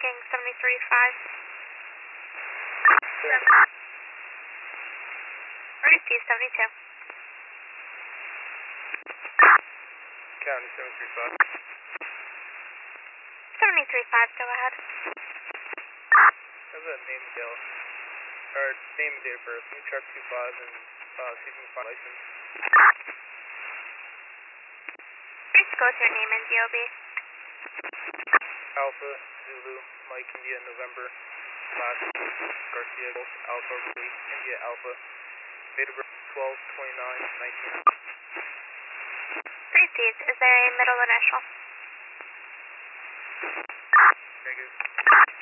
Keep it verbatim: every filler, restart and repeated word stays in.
tracking seventy-three five. Receive seventy-two. County seven three five. seventy-three five, go ahead. How's that name and date? Or name and date of birth? Let me track two five and uh, see if we can find license. Please go with your name and D O B. Alpha, Zulu, Mike, India, November, slash, Garcia, Golf, Alpha, Release, India, Alpha, date of birth twelve twenty-nine nineteen. Received. Is there a middle initial? Negative.